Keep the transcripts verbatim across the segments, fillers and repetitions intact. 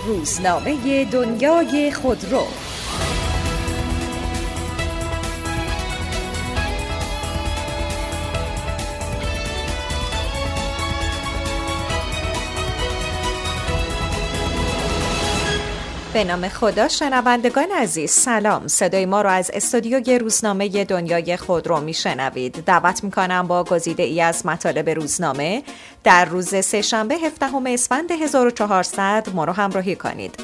روزنامه دنیای خودرو. به نام خدا. شنوندگان عزیز سلام، صدای ما را از استودیوی روزنامه دنیای خودرو میشنوید. دعوت میکنم با گزیده ای از مطالب روزنامه در روز سه‌شنبه هفدهم اسفند هزار و چهارصد ما را همراهی کنید.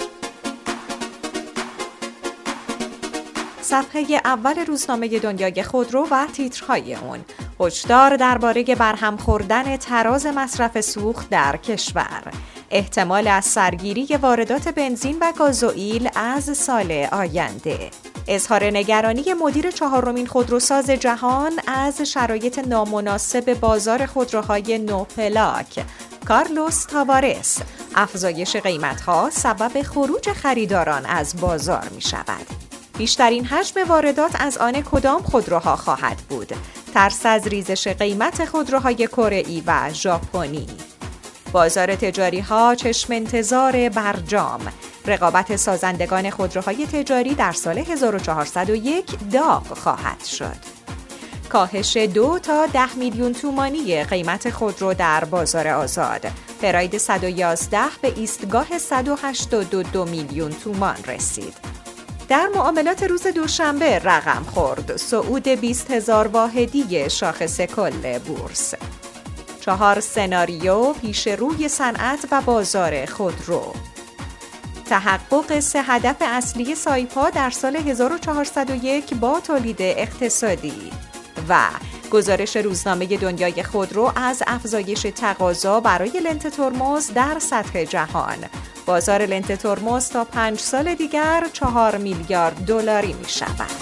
صفحه اول روزنامه دنیای خودرو و تیترهای اون: هشدار درباره برهم خوردن تراز مصرف سوخت در کشور، احتمال از سرگیری واردات بنزین و گازوئیل از سال آینده، اظهار نگرانی مدیر چهارمین خودروساز جهان از شرایط نامناسب بازار خودروهای نوپلاک، کارلوس تاوارس، افزایش قیمت‌ها سبب خروج خریداران از بازار می شود. بیشترین حجم واردات از آن کدام خودروها خواهد بود؟ ترس از ریزش قیمت خودروهای کره‌ای و ژاپنی. بازار تجاری ها چشم انتظار برجام، رقابت سازندگان خودروهای تجاری در سال هزار و چهارصد و یک داغ خواهد شد. کاهش دو تا ده میلیون تومانی قیمت خودرو در بازار آزاد، پراید صد و یازده به ایستگاه صد و هشتاد و دو میلیون تومان رسید. در معاملات روز دوشنبه رقم خورد صعود بیست هزار واحدی شاخص کل بورس. چهار سناریو پیش روی صنعت و بازار خودرو. تحقق سه هدف اصلی سایپا در سال هزار و چهارصد و یک با تولید اقتصادی و گزارش روزنامه دنیای خودرو از افزایش تقاضا برای لنت ترمز در سطح جهان. بازار لنت ترمز تا پنج سال دیگر چهار میلیارد دلاری می شود.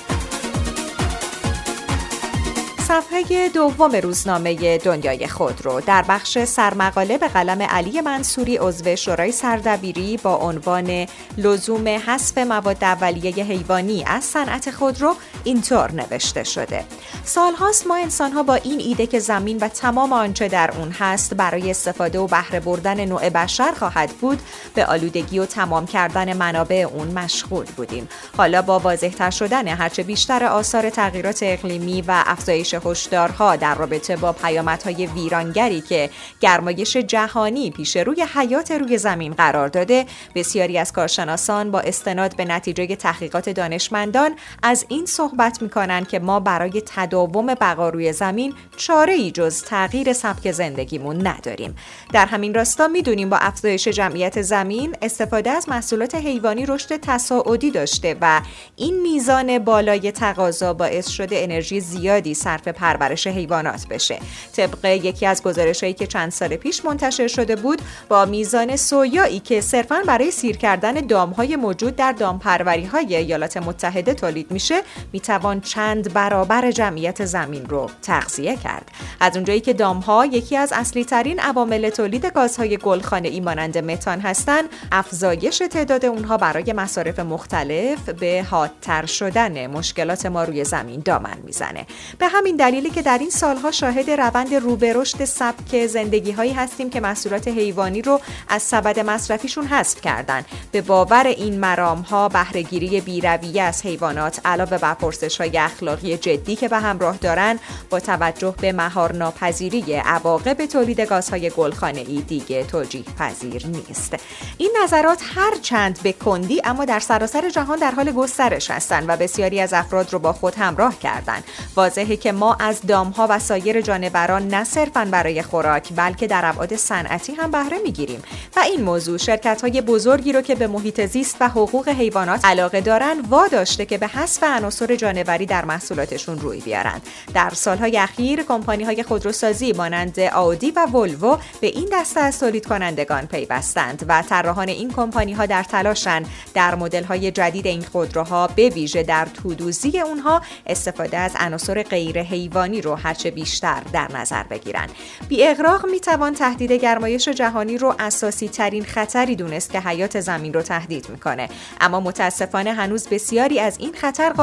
صفحه دوم روزنامه دنیای خودرو در بخش سرمقاله به قلم علی منصوری عضو شورای سردبیری با عنوان لزوم حذف مواد اولیه حیوانی از صنعت خودرو اینطور نوشته شده: سالهاست ما انسان‌ها با این ایده که زمین و تمام آنچه در اون هست برای استفاده و بهره بردن نوع بشر خواهد بود به آلودگی و تمام کردن منابع اون مشغول بودیم. حالا با واضح‌تر شدن هرچه بیشتر آثار تغییرات اقلیمی و افزایش هشدارها در رابطه با پیامدهای ویرانگری که گرمایش جهانی پیش روی حیات روی زمین قرار داده، بسیاری از کارشناسان با استناد به نتیجه تحقیقات دانشمندان از این صحبت می‌کنند که ما برای تداوم بقا روی زمین چاره‌ای جز تغییر سبک زندگیمون نداریم. در همین راستا می‌دونیم با افزایش جمعیت زمین، استفاده از محصولات حیوانی رشد تصاعدی داشته و این میزان بالای تقاضا باعث شده انرژی زیادی صرف پرورش حیوانات بشه. طبق یکی از گزارش‌هایی که چند سال پیش منتشر شده بود، با میزان سویایی که صرفاً برای سیر کردن دام‌های موجود در دامپروری‌های ایالات متحده تولید میشه، میتوان چند برابر جمعیت زمین رو تغذیه کرد. از اونجایی که دام‌ها یکی از اصلی ترین عوامل تولید گازهای گلخانه‌ای مانند متان هستند، افزایش تعداد اونها برای مصارف مختلف به حادتر شدن مشکلات ما روی زمین دامن میزنه. به همین دلیلی که در این سالها شاهد روند رو به رشد سبک زندگی‌هایی هستیم که محصولات حیوانی رو از سبد مصرفیشون حذف کردن. به باور این مرام‌ها بهره‌گیری بی‌رویه از حیوانات علاوه بر پرسش‌های اخلاقی جدی که به همراه دارن، با توجه به مهارناپذیری عواقب تولید گازهای گلخانه‌ای دیگه توجیه پذیر نیست. این نظرات هر چند به کندی اما در سراسر جهان در حال گسترش هستند و بسیاری از افراد رو با خود همراه کردند. واضحه که ما از دام‌ها و سایر جانوران نه صرفاً برای خوراک بلکه در ابعاد صنعتی هم بهره می‌گیریم و این موضوع شرکت‌های بزرگی رو که به محیط زیست و حقوق حیوانات علاقه دارن واداشته که به حذف عناصر جانوری در محصولاتشون روی بیارن. در سالهای اخیر کمپانی‌های خودروسازی مانند آودی و ولوو به این دسته از تولید کنندگان پیوستند و طراحان این کمپانی‌ها در تلاشن در مدل‌های جدید این خودروها به ویژه در تودوزی اونها استفاده از عناصر غیر حیوانی رو هرچه بیشتر در نظر بگیرن. بی اغراق میتوان تهدید گرمایش جهانی رو اساسی ترین خطری دونست که حیات زمین رو تهدید میکنه، اما متاسفانه هنوز بسیاری از این خطر غافلن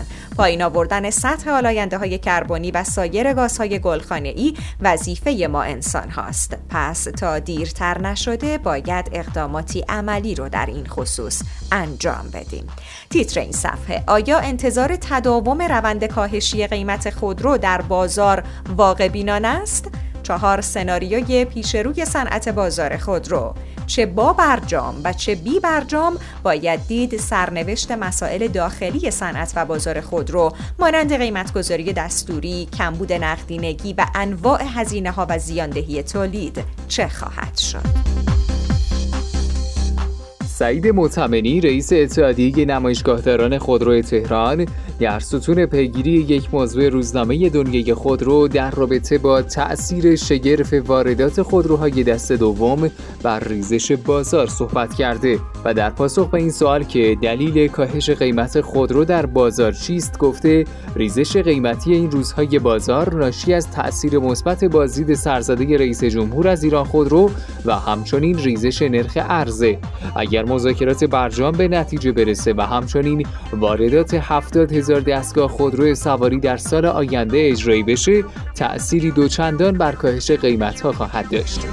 کردن. پایین آوردن سطح آلاینده‌های کربنی و سایر گازهای گلخانه‌ای وظیفه ما انسان هاست. پس تا دیرتر نشده باید اقداماتی عملی رو در این خصوص انجام بدیم. تیتر این صفحه: آیا انتظار تداوم روند کاهشی قیمت خودرو در بازار واقع بینانه است؟ چهار سناریوی پیش روی صنعت بازار خودرو. چه با برجام و چه بی برجام باید دید سرنوشت مسائل داخلی صنعت و بازار خودرو مانند قیمتگذاری دستوری، کمبود نقدینگی و انواع هزینه‌ها و زیاندهی تولید چه خواهد شد. سعید معتمنی رئیس اتحادیه نمایشگاهداران خودرو تهران در ستون پیگیری یک موضوع روزنامه دنیای خودرو در رابطه با تأثیر شگرف واردات خودروهای دست دوم بر ریزش بازار صحبت کرده و در پاسخ به این سوال که دلیل کاهش قیمت خودرو در بازار چیست گفته ریزش قیمتی این روزهای بازار ناشی از تأثیر مثبت بازدید سرزده رئیس جمهور از ایران خودرو و همچنین ریزش نرخ ارزه. اگر مذاکرات برجام به نتیجه برسه و همچنین واردات هفتاد هزار دستگاه خودرو سواری در سال آینده اجرایی بشه، تأثیری دوچندان بر کاهش قیمت‌ها خواهد داشت.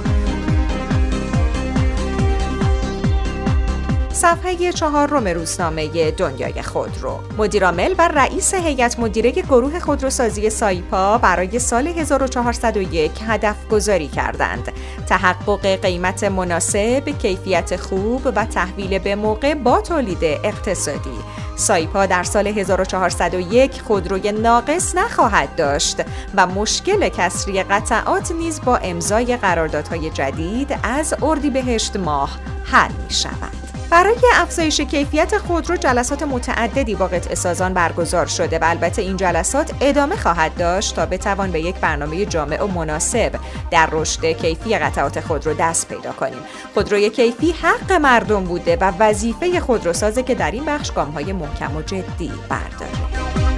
صفحه چهارم روزنامه دنیای خودرو. مدیرعامل و رئیس هیئت مدیره گروه خودروسازی سایپا برای سال هزار و چهارصد و یک هدف گذاری کردند: تحقق قیمت مناسب، کیفیت خوب و تحویل به موقع با تولید اقتصادی. سایپا در سال هزار و چهارصد و یک خودروی ناقص نخواهد داشت و مشکل کسری قطعات نیز با امضای قراردادهای جدید از اردیبهشت ماه حل می شود. برای افزایش کیفیت خودرو جلسات متعددی با قطعه‌سازان برگزار شده و البته این جلسات ادامه خواهد داشت تا بتوان به یک برنامه جامع و مناسب در رشد کیفی قطعات خودرو دست پیدا کنیم. خودروی کیفی حق مردم بوده و وظیفه خودروسازه که در این بخش گام‌های محکم و جدی برداره.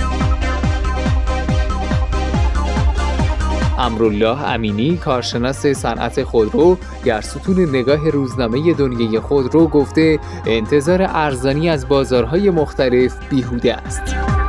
امرالله امینی کارشناس صنعت خودرو در ستون نگاه روزنامه دنیای خودرو گفته انتظار ارزانی از بازارهای مختلف بیهوده است.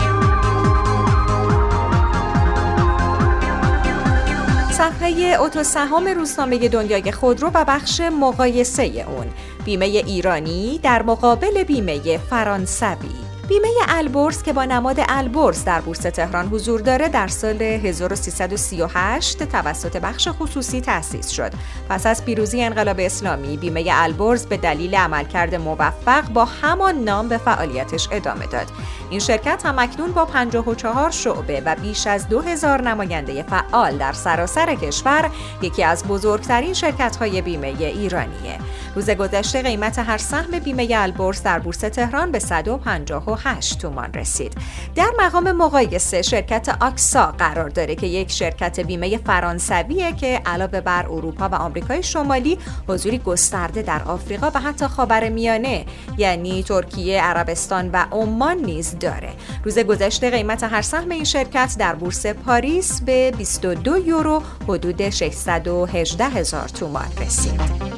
صفحه اتوسهام روزنامه دنیای خودرو و بخش مقایسه اون: بیمه ایرانی در مقابل بیمه فرانسوی. بیمه البرز که با نماد البرز در بورس تهران حضور داره در سال هزار و سیصد و سی و هشت توسط بخش خصوصی تأسیس شد. پس از پیروزی انقلاب اسلامی بیمه البرز به دلیل عملکرد موفق با همان نام به فعالیتش ادامه داد. این شرکت هم اکنون با پنجاه و چهار شعبه و بیش از دو هزار نماینده فعال در سراسر کشور یکی از بزرگترین شرکت‌های بیمه ایرانیه. روز گذشته قیمت هر سهم بیمه البرز در بورس تهران به صد و پنجاه و هشت تومان رسید. در مقام مقایسه شرکت آکسا قرار داره که یک شرکت بیمه فرانسویه که علاوه بر اروپا و آمریکای شمالی حضوری گسترده در آفریقا و حتی خاورمیانه یعنی ترکیه، عربستان و عمان نیز داره. روز گذشته قیمت هر سهم این شرکت در بورس پاریس به بیست و دو یورو حدود ششصد و هجده هزار تومان رسید.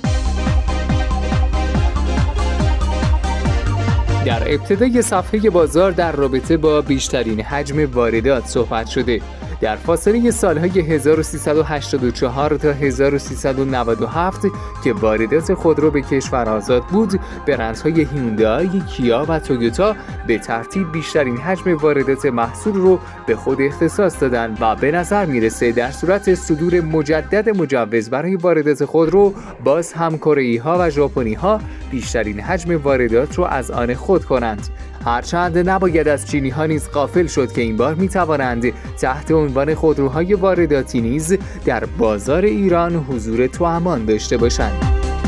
در ابتدای صفحه بازار در رابطه با بیشترین حجم واردات صحبت شده. در فاصله سالهای هزار و سیصد و هشتاد و چهار تا هزار و سیصد و نود و هفت که واردات خودرو به کشور آزاد بود، برندهای هیوندای، کیا و تویوتا به ترتیب بیشترین حجم واردات محصول رو به خود اختصاص دادن و به نظر میرسه در صورت صدور مجدد مجوز برای واردات خودرو باز هم کره‌ای‌ها و ژاپنی‌ها بیشترین حجم واردات رو از آن خود کنند. هرچند نباید از چینی ها نیز غافل شد که این بار می توانند تحت عنوان خودروهای وارداتی نیز در بازار ایران حضور توامان داشته باشند.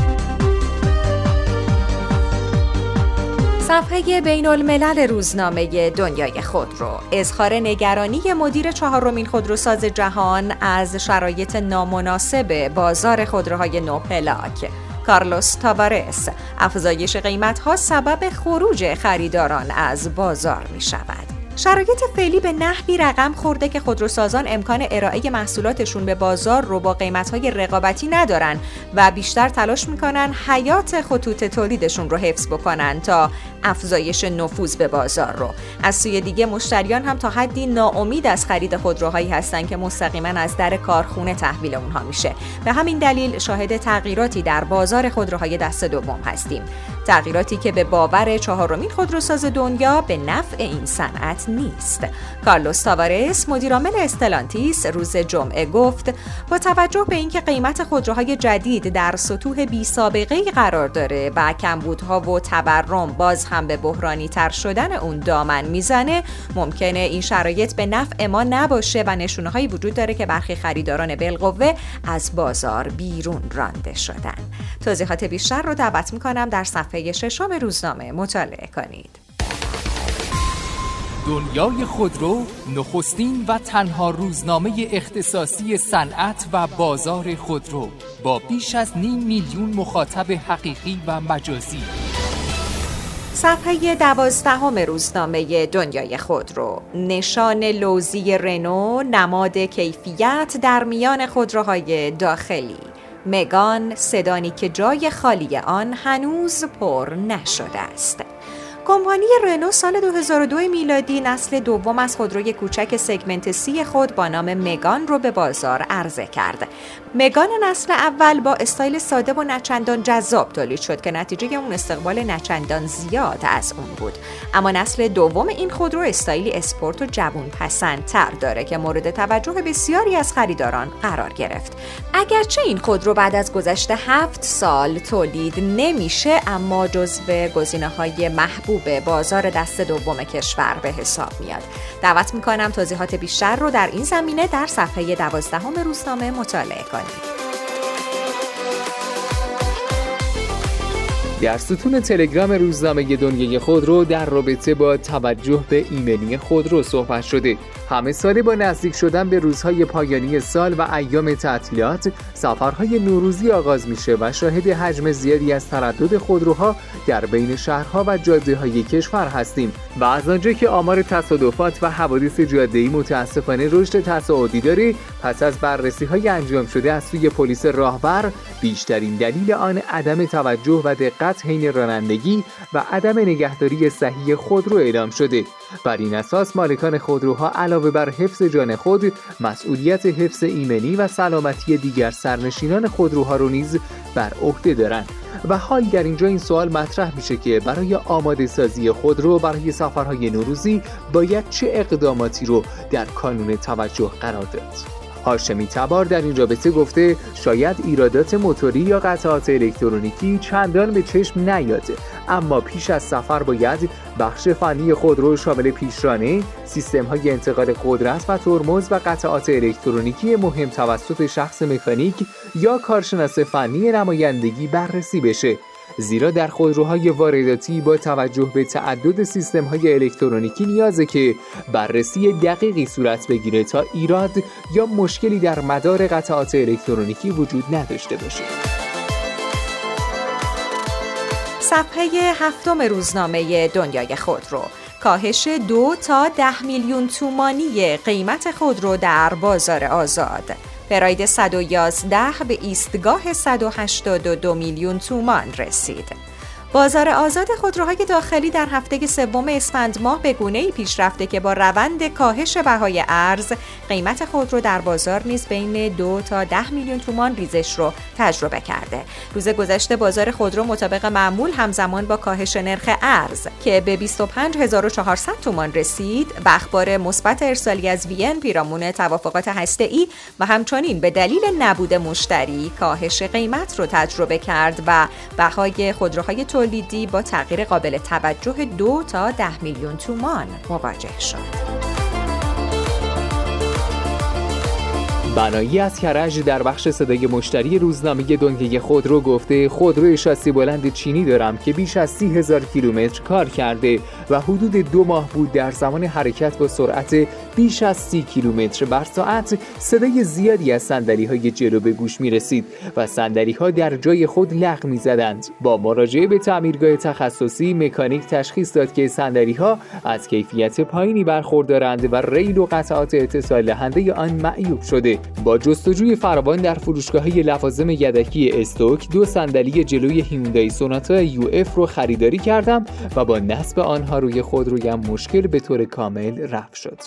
صفحه بین الملل روزنامه دنیای خودرو: اظهار نگرانی مدیر چهارمین خودروساز جهان از شرایط نامناسب بازار خودروهای نوپلاک. کارلوس تاوارس: افزایش قیمت‌ها سبب خروج خریداران از بازار می شود. شرایط فعلی به نحوی رقم خورده که خودروسازان امکان ارائه محصولاتشون به بازار رو با قیمت‌های رقابتی ندارن و بیشتر تلاش میکنن حیات خطوط تولیدشون رو حفظ بکنن تا افزایش نفوذ به بازار رو. از سوی دیگه مشتریان هم تا حدی ناامید از خرید خودروهایی هستن که مستقیما از در کارخونه تحویل اونها میشه. به همین دلیل شاهد تغییراتی در بازار خودروهای دست دوم هستیم. تغییراتی که به باور چهارمین خودروساز دنیا به نفع این صنعت نیست. کارلوس تاوارس مدیرعامل استلانتیس روز جمعه گفت با توجه به اینکه قیمت خودروهای جدید در سطوح بی سابقه‌ای قرار داره و کمبودها و تورم باز هم به بحرانی تر شدن اون دامن میزنه، ممکنه این شرایط به نفع ما نباشه و نشونه‌هایی وجود داره که برخی خریداران بالقوه از بازار بیرون رانده شدن. توضیحات بیشتر رو دعوت میکنم در صفحه ششم روزنامه مطالعه کنید. دنیای خودرو نخستین و تنها روزنامه اختصاصی صنعت و بازار خودرو با بیش از نیم میلیون مخاطب حقیقی و مجازی. صفحه دوازدهم روزنامه دنیای خودرو. نشان لوزی رنو نماد کیفیت در میان خودروهای داخلی. مگان سدانی که جای خالی آن هنوز پر نشده است. کمپانی رنو سال دو هزار و دو میلادی نسل دوم از خودروی کوچک سگمنت سی خود با نام مگان رو به بازار عرضه کرد. مگان نسل اول با استایل ساده و نچندان جذاب تولید شد که نتیجه اون استقبال نچندان زیاد از اون بود. اما نسل دوم این خودرو استایلی اسپورت و جوان پسندتر داره که مورد توجه بسیاری از خریداران قرار گرفت. اگرچه این خودرو بعد از گذشت هفت سال تولید نمیشه، اما جزو گزینه‌های محبوب به بازار دست دوم کشور به حساب میاد. دعوت میکنم توضیحات بیشتر رو در این زمینه در صفحه دوازدهم روزنامه مطالعه کنید. در ستون تلگرام روزنامه دنیای خودرو در رابطه با توجه به ایمنی خودرو صحبت شده. همه ساله با نزدیک شدن به روزهای پایانی سال و ایام تعطیلات، سفرهای نوروزی آغاز میشه و شاهد حجم زیادی از تردد خودروها در بین شهرها و جاده‌های کشور هستیم و از آنجا که آمار تصادفات و حوادث جاده‌ای متاسفانه رشد تصاعدی داره، پس از بررسی‌های انجام شده از سوی پلیس راهبر، بیشترین دلیل آن عدم توجه و دقت حین رانندگی و عدم نگهداری صحیح خودرو اعلام شده. بر این اساس مالکان خودروها علاوه بر حفظ جان خود، مسئولیت حفظ ایمنی و سلامتی دیگر سرنشینان خودروها رو نیز بر عهده دارند. و حال در اینجا این سوال مطرح میشه که برای آماده سازی خودرو برای سفرهای نوروزی باید چه اقداماتی رو در کانون توجه قرار داد؟ هاشمی تبار در این رابطه گفته شاید ایرادات موتوری یا قطعات الکترونیکی چندان به چشم نیاد، اما پیش از سفر باید بخش فنی خودرو شامل پیشرانه، سیستم‌های انتقال قدرت و ترمز و قطعات الکترونیکی مهم توسط شخص مکانیک یا کارشناس فنی نمایندگی بررسی بشه. زیرا در خودروهای وارداتی با توجه به تعدد سیستم‌های الکترونیکی نیازه که بررسی دقیقی صورت بگیره تا ایراد یا مشکلی در مدار قطعات الکترونیکی وجود نداشته باشه. صفحه هفتم روزنامه دنیای خودرو. کاهش دو تا ده میلیون تومانی قیمت خودرو در بازار آزاد. پراید صد و یازده به ایستگاه صد و هشتاد و دو میلیون تومان رسید. بازار آزاد خودروهای داخلی در هفته سوم اسفند ماه به گونه‌ای پیش رفته که با روند کاهش بهای ارز، قیمت خودرو در بازار نیز بین دو تا ده میلیون تومان ریزش رو تجربه کرده. روز گذشته بازار خودرو مطابق معمول همزمان با کاهش نرخ ارز که به بیست و پنج هزار و چهارصد تومان رسید، به اخبار مثبت ارسالی از وین پیرامون توافقات هسته‌ای و همچنین به دلیل نبود مشتری کاهش قیمت رو تجربه کرد و بهای خودروهای تولیدی با تغییر قابل توجه دو تا ده میلیون تومان مواجه شد. بنایی از کرج در بخش صدای مشتری روزنامه دنیای خودرو گفته خودروی شاسی بلند چینی دارم که بیش از سی هزار کیلومتر کار کرده و حدود دو ماه بود در زمان حرکت با سرعت بیش از سی کیلومتر بر ساعت صدای زیادی از صندلی‌های جلو به گوش می‌رسید و صندلی‌ها در جای خود لغ می‌زدند. با مراجعه به تعمیرگاه تخصصی مکانیک تشخیص داد که صندلی‌ها از کیفیت پایینی برخوردارند و ریل و قطعات اتصال دهنده آن معیوب شده. با جستجوی فراوان در فروشگاه‌های لوازم یدکی استوک دو صندلی جلوی هیوندای سوناتا یو اف رو خریداری کردم و با نصب آنها روی خودرویم مشکل به طور کامل رفع شد.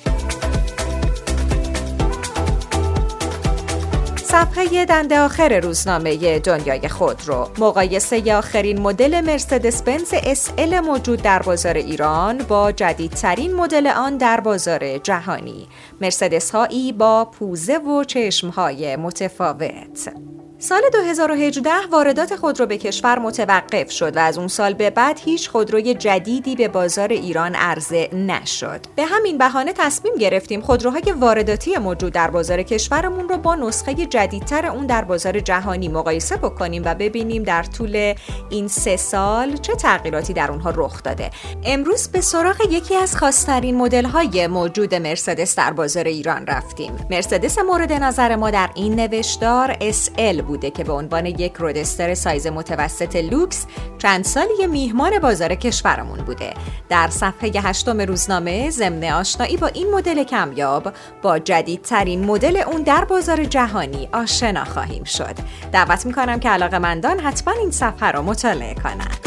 صفحه دنده آخر روزنامه دنیای خودرو، مقایسه آخرین مدل مرسدس بنز اس ال موجود در بازار ایران با جدیدترین مدل آن در بازار جهانی. مرسدس هایی با پوزه و چشمهای متفاوت. سال دو هزار و هجده واردات خودرو به کشور متوقف شد و از اون سال به بعد هیچ خودروی جدیدی به بازار ایران عرضه نشد. به همین بهانه تصمیم گرفتیم خودروهای وارداتی موجود در بازار کشورمون رو با نسخه جدیدتر اون در بازار جهانی مقایسه بکنیم و ببینیم در طول این سه سال چه تغییراتی در اونها رخ داده. امروز به سراغ یکی از خاص‌ترین مدل‌های موجود مرسدس در بازار ایران رفتیم. مرسدس مورد نظر ما در این نوشتار اس ال بوده که به عنوان یک رودستر سایز متوسط لوکس چند سالی میهمان بازار کشورمون بوده. در صفحه هشتم روزنامه ضمن آشنایی با این مدل کمیاب با جدیدترین مدل اون در بازار جهانی آشنا خواهیم شد. دعوت میکنم که علاقه‌مندان حتما این صفحه رو مطالعه کنند.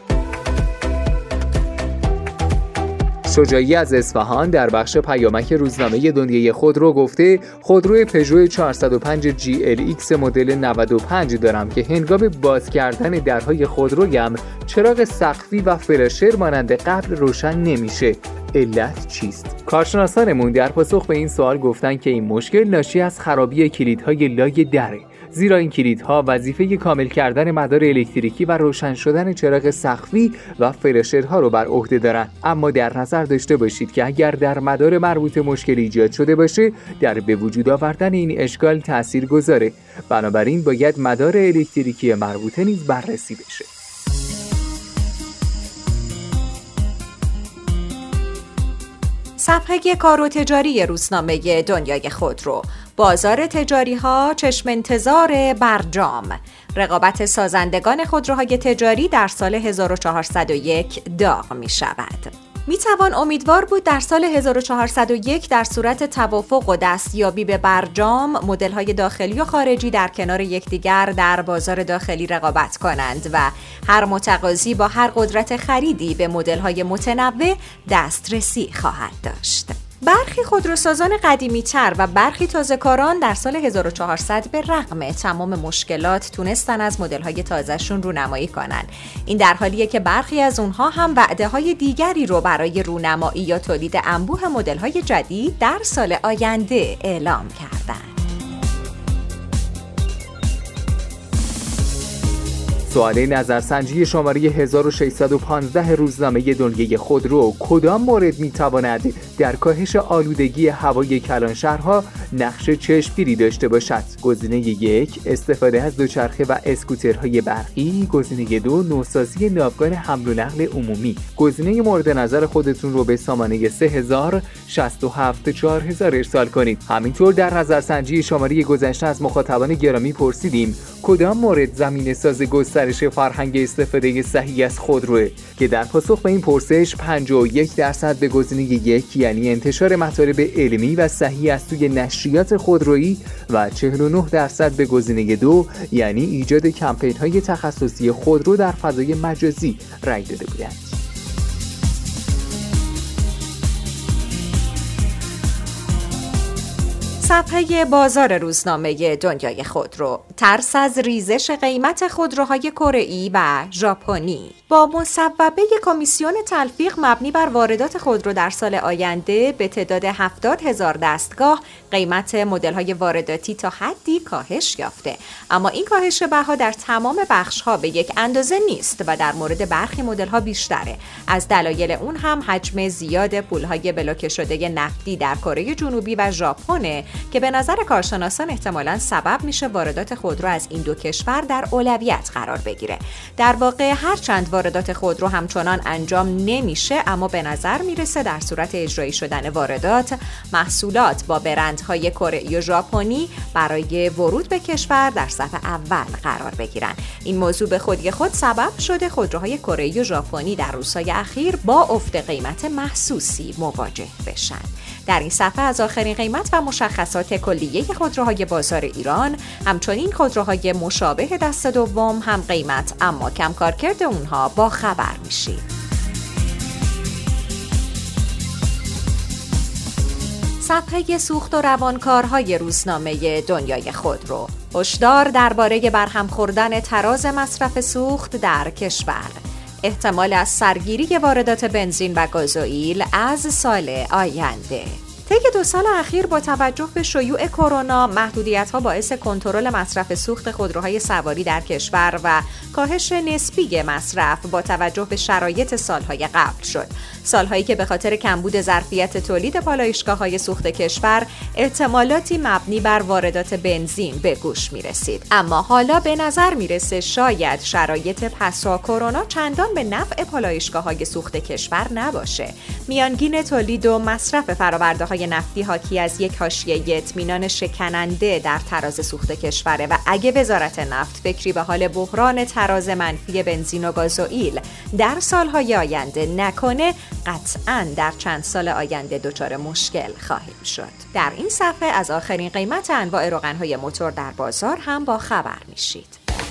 شجاعی از اصفهان در بخش پیامک روزنامه دنیای خودرو گفته خودروی پژو چهارصد و پنج جی ال ایکس مدل نود و پنج دارم که هنگام باز کردن درهای خودرویم چراغ سقفی و فلاشر مانند قبل روشن نمیشه. علت چیست؟ کارشناسانمون در پاسخ به این سوال گفتن که این مشکل ناشی از خرابی کلیدهای لای دره، زیرا این کلیدها وظیفه کامل کردن مدار الکتریکی و روشن شدن چراغ سقفی و فلاشرها رو بر عهده دارن. اما در نظر داشته باشید که اگر در مدار مربوط مشکل ایجاد شده باشه در به وجود آوردن این اشکال تأثیر گذاره. بنابراین باید مدار الکتریکی مربوطه نیز بررسی بشه. صفحه کار و تجاری روزنامه دنیای خودرو، بازار تجاری ها چشم انتظار برجام. رقابت سازندگان خودروهای تجاری در سال هزار و چهارصد و یک داغ می شود. می توان امیدوار بود در سال هزار و چهارصد و یک در صورت توافق و دستیابی به برجام مدل‌های داخلی و خارجی در کنار یکدیگر در بازار داخلی رقابت کنند و هر متقاضی با هر قدرت خریدی به مدل‌های متنوع دسترسی خواهد داشت. برخی خودروسازان قدیمی‌تر و برخی تازه‌کاران در سال هزار و چهارصد به رغم تمام مشکلات تونستن از مدل‌های تازه‌شون رونمایی کنن. این در حالیه که برخی از اونها هم وعده‌های دیگری رو برای رونمایی یا تولید انبوه مدل‌های جدید در سال آینده اعلام کردند. سوال نظرسنجی شماره هزار و ششصد و پانزده روزنامه دنیای خودرو، کدام مورد میتواند در کاهش آلودگی هوای کلانشهرها نقش چشمگیری داشته باشد؟ گزینه یک، استفاده از دوچرخه و اسکوترهای برقی. گزینه دو، نوسازی ناوگان حمل و نقل عمومی. گزینه مورد نظر خودتون رو به سامانه سه هزار شصت و هفت چهار هزار ارسال کنید. همینطور در نظرسنجی شماره گذشته از مخاطبان گرامی پرسیدیم کدام مورد زمینه ساز گسترش فرهنگ استفاده صحیح از خودروه، که در پاسخ به این پرسش پنجاه و یک درصد به گزینه یک یعنی انتشار مطالب علمی و صحیح از سوی نشریات خودرویی و چهل و نه درصد به گزینه دو یعنی ایجاد کمپین‌های تخصصی خودرو در فضای مجازی رأی داده بودند. صفحه بازار روزنامه دنیای خودرو، ترس از ریزش قیمت خودروهای کره‌ای و ژاپنی. با مصوبه کمیسیون تلفیق مبنی بر واردات خودرو در سال آینده به تعداد هفتاد هزار دستگاه قیمت مدل‌های وارداتی تا حدی کاهش یافته، اما این کاهش بها در تمام بخش‌ها به یک اندازه نیست و در مورد برخی مدل‌ها بیشتره. از دلایل اون هم حجم زیاد پول‌های بلوکه شده نفتی در کره جنوبی و ژاپن که به نظر کارشناسان احتمالاً سبب میشه واردات خودرو از این دو کشور در اولویت قرار بگیره. در واقع هر چند واردات خودرو همچنان انجام نمیشه، اما به نظر میرسه در صورت اجرایی شدن واردات، محصولات با برندهای کره و ژاپنی برای ورود به کشور در صف اول قرار بگیرن. این موضوع به خودی خود سبب شده خودروهای کره و ژاپنی در روزهای اخیر با افت قیمت محسوسی مواجه بشن. در این صفحه از آخرین قیمت و مشخصات کلیه خودروهای بازار ایران، همچنین خودروهای مشابه دست دوم هم قیمت اما کم کارکرد اونها با خبر میشید. صفحه سوخت و روانکارهای روزنامه دنیای خودرو. هشدار درباره برهم خوردن تراز مصرف سوخت در کشور. احتمال از سرگیری واردات بنزین و گازوئیل از سال آینده. طی دو سال اخیر با توجه به شیوع کرونا، محدودیت‌ها باعث کنترل مصرف سوخت خودروهای سواری در کشور و کاهش نسبی مصرف با توجه به شرایط سالهای قبل شد. سالهایی که به خاطر کمبود ظرفیت تولید پالایشگاه‌های سوخت کشور، احتمالاتی مبنی بر واردات بنزین به گوش می‌رسید. اما حالا به نظر می‌رسه شاید شرایط پسا کرونا چندان به نفع پالایشگاه‌های سوخت کشور نباشه. میانگین تولید و مصرف فرآورده‌های نفتی حاکی از یک حاشیه اطمینان شکننده در تراز سوخت کشوره و اگه وزارت نفت فکری به حال بحران تراز منفی بنزین و گازوئیل در سالهای آینده نکنه، قطعاً در چند سال آینده دچار مشکل خواهیم شد. در این صفحه از آخرین قیمت انواع روغن‌های موتور در بازار هم با خبر میشید.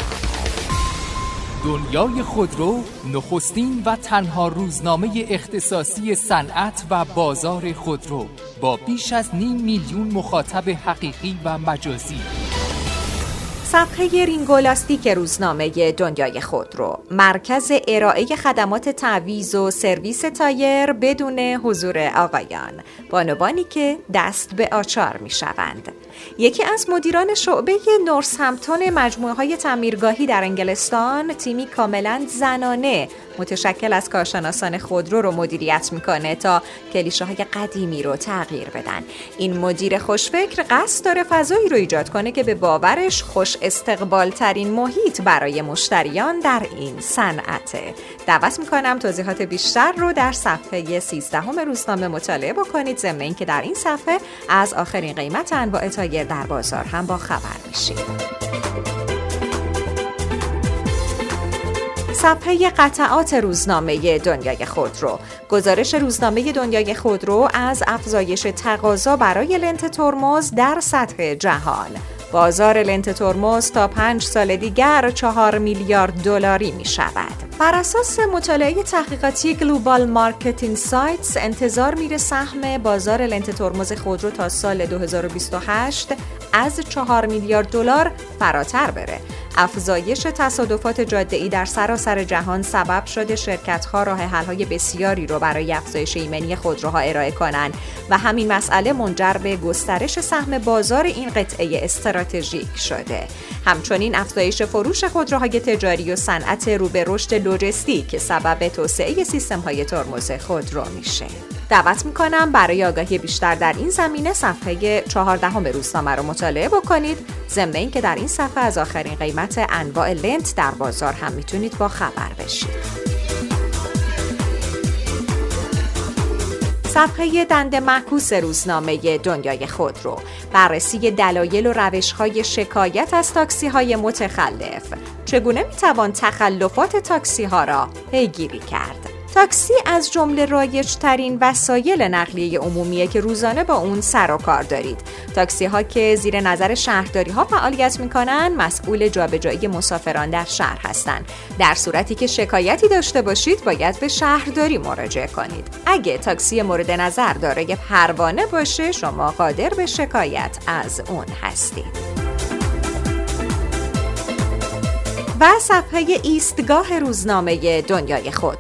دنیای خودرو نخستین و تنها روزنامه اختصاصی صنعت و بازار خودرو با بیش از نیم میلیون مخاطب حقیقی و مجازی. صفحه رینگولاستیک روزنامه دنیای خودرو. مرکز ارائه خدمات تعویض و سرویس تایر بدون حضور آقایان، بانوانی که دست به آچار می شوند. یکی از مدیران شعبه نورسهمپتون مجموعه‌های تعمیرگاهی در انگلستان، تیمی کاملا زنانه متشکل از کارشناسان خودرو رو مدیریت میکنه تا کلیشه‌های قدیمی رو تغییر بدن. این مدیر خوشفکر قصد داره فضایی رو ایجاد کنه که به باورش خوش استقبال ترین محیط برای مشتریان در این صنعته. دعوت میکنم توضیحات بیشتر رو در صفحه سیزدهم روزنامه مطالعه بکنید، ضمن اینکه در این صفحه از آخرین قیمت انواع تایر در بازار هم با خبر میشید. صفحه قطعات روزنامه دنیای خودرو. گزارش روزنامه دنیای خودرو از افزایش تقاضا برای لنت ترمز در سطح جهان. بازار لنت ترمز تا پنج سال دیگر چهار میلیارد دلاری می شود. بر اساس مطالعه تحقیقاتی گلوبال مارکت اینسایتس، انتظار میره سهم بازار لنت ترمز خودرو تا سال دو هزار و بیست و هشت از چهار میلیارد دلار فراتر بره. افزایش تصادفات جاده‌ای در سراسر جهان سبب شده شرکت‌ها راه حل‌های بسیاری رو برای افزایش ایمنی خودروها ارائه کنند و همین مسئله منجر به گسترش سهم بازار این قطعه استراتژیک شده. همچنین افزایش فروش خودروهای تجاری و صنعت رو به رشد لوجستیک که سبب توسعه سیستم‌های ترمز خودرو میشه. دعوت میکنم برای آگاهی بیشتر در این زمینه صفحه چهاردهم روزنامه رو مطالعه بکنید، ضمن اینکه در این صفحه از آخرین قیمت انواع لنت در بازار هم میتونید با خبر بشید. صفحه دنده معکوس روزنامه دنیای خودرو. بررسی دلایل و روش‌های شکایت از تاکسی‌های متخلف. چگونه میتوان تخلفات تاکسی‌ها را پیگیری کرد؟ تاکسی از جمله رایج‌ترین وسایل نقلیه عمومیه که روزانه با اون سر و کار دارید. تاکسی ها که زیر نظر شهرداری ها فعالیت میکنن مسئول جابجایی مسافران در شهر هستند. در صورتی که شکایتی داشته باشید باید به شهرداری مراجعه کنید. اگه تاکسی مورد نظر دارای پروانه باشه شما قادر به شکایت از اون هستید. و صفحه ایستگاه روزنامه دنیای خودرو.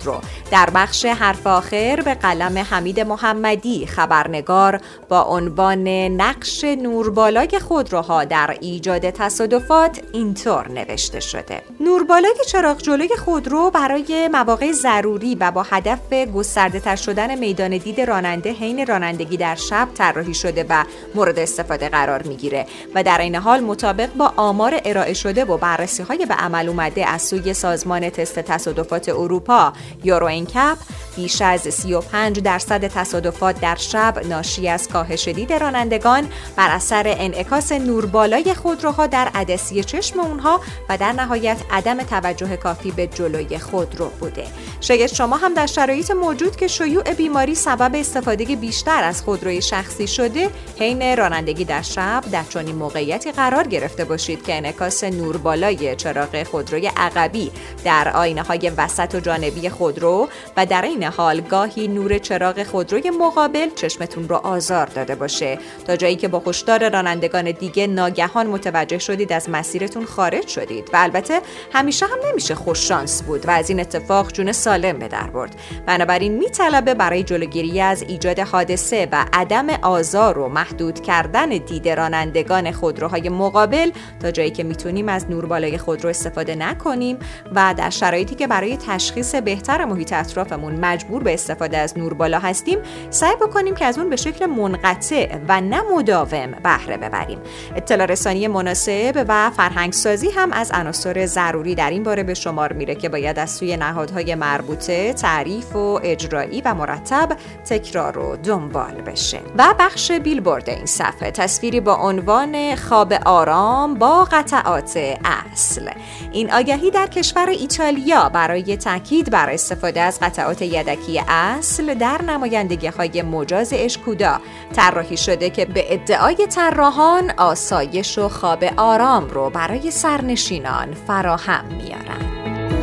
در بخش حرف آخر به قلم حمید محمدی خبرنگار با عنوان نقش نوربالای خودروها در ایجاد تصادفات اینطور نوشته شده: نوربالای چراغ جلوی خودرو برای مواقع ضروری و با هدف گسترده‌تر شدن میدان دید راننده حین رانندگی در شب طراحی شده و مورد استفاده قرار میگیره و در این حال مطابق با آمار ارائه شده و بررسی‌های به عمل اومده از سوی سازمان تست تصادفات اروپا یورو انکپ، بیش از سی و پنج درصد تصادفات در شب ناشی از کاهش دید رانندگان بر اثر انعکاس نوربالای خودروها در عدسی چشم اونها و در نهایت عدم توجه کافی به جلوی خودرو بوده. شاید شما هم در شرایط موجود که شیوع بیماری سبب استفاده بیشتر از خودروی شخصی شده، حین رانندگی در شب در چنین موقعیتی قرار گرفته باشید که انعکاس نوربالای چراغ خودروی عقبی در آینه‌های وسط و جانبی خودرو و در این حال گاهی نور چراغ خودروی مقابل چشمتون رو آزار داده باشه، تا جایی که با هشدار رانندگان دیگه ناگهان متوجه شدید از مسیرتون خارج شدید. و البته همیشه هم نمیشه خوش شانس بود و از این اتفاق جون سالم به در برد. بنابراین میطلبه برای جلوگیری از ایجاد حادثه و عدم آزار و محدود کردن دید رانندگان خودروهای مقابل تا جایی که میتونیم از نوربالای خودرو استفاده نکنیم و در شرایطی که برای تشخیص بهتر محیط اطرافمون مجبور به استفاده از نوربالا هستیم، سعی بکنیم که از اون به شکل منقطع و نه مداوم بهره ببریم. اطلاع رسانی مناسب و فرهنگسازی هم از عناصر ضروری در این باره به شمار میره که باید از سوی نهادهای مربوطه تعریف و اجرایی و مرتب تکرار و دنبال بشه. و بخش بیلبورد این صفحه تصویری با عنوان خواب آرام با قطعات اصل. این آگهی در کشور ایتالیا برای تاکید بر استفاده از قطعات یدکی اصل در نمایندگی‌های مجاز اشکودا طراحی شده که به ادعای طراحان آسایش و خواب آرام رو برای سرنشینان فراهم میارن.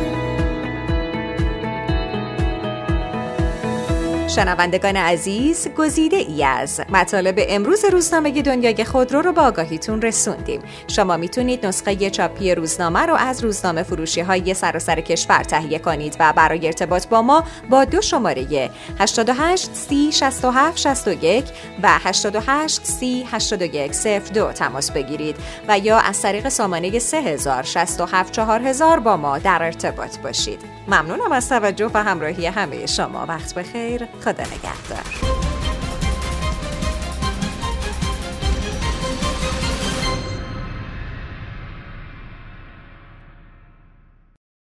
شنوندگان عزیز، گزیده ای از مطالب امروز روزنامه دنیای خودرو رو با آگاهیتون رسوندیم. شما میتونید نسخه چاپی روزنامه رو از روزنامه فروشی های سراسر کشور تهیه کنید و برای ارتباط با ما با دو شماره هشت هشت سی شصت و هفت شصت و یک و هشت هشت سی هشتاد و یک صفر دو تماس بگیرید و یا از طریق سامانه سه هزار شصت و هفت چهار هزار با ما در ارتباط باشید. ممنونم از توجه و همراهی همه شما. وقت بخیر. خدا نگهدار.